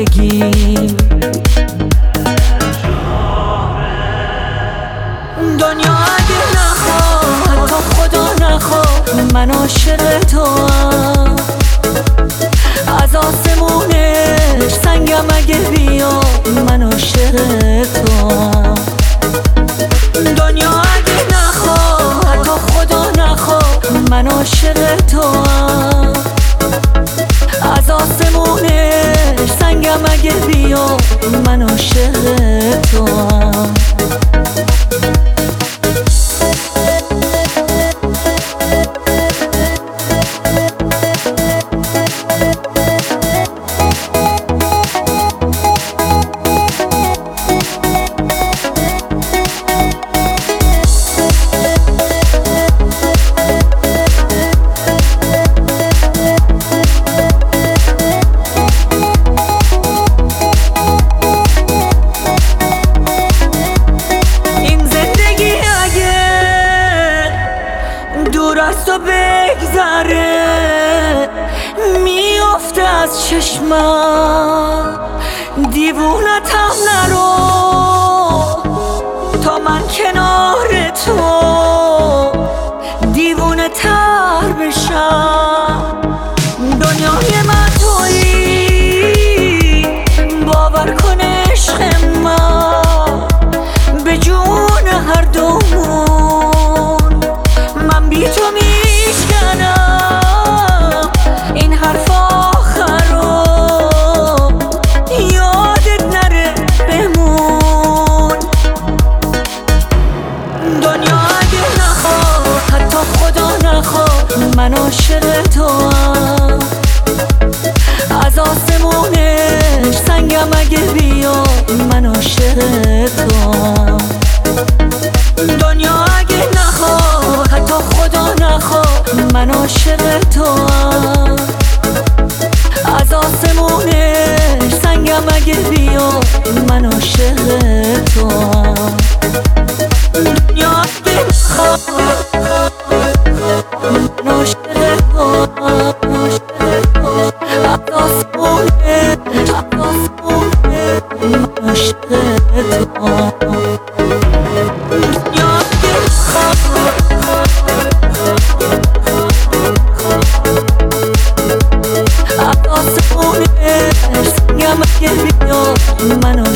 زندگی. دنیا اگه نخواد، حتی خدا نخواد، من عاشق توام. از آسمونش سنگم اگه بیاد، من عاشق توام. دنیا اگه نخواد، حتی خدا نخواد، من عاشق توام. از آسمونش سنگم اگه بیاد، من عاشق توام. دست و بگذره میافته از چشمم، دیوونتم نرو تا من کنار تو دیوونه تر بشم. دنیای من تویی، باور کن عشق من به جون هر دومون. من بی تو میشکنم این حرف آخر رو، یادت نره بمون. دنیا اگه نخواد، حتی خدا نخواد، من عاشق توام. از آسمونش سنگم اگه بیاد، من عاشق توام. دنیا اگه نخواد، حتی خدا نخواد، من عاشق توام. از آسمونش سنگم اگه بیاد، من عاشق توام. دنیا اگه نخواد، من عاشق توام. از آسمونش من عاشق توام. من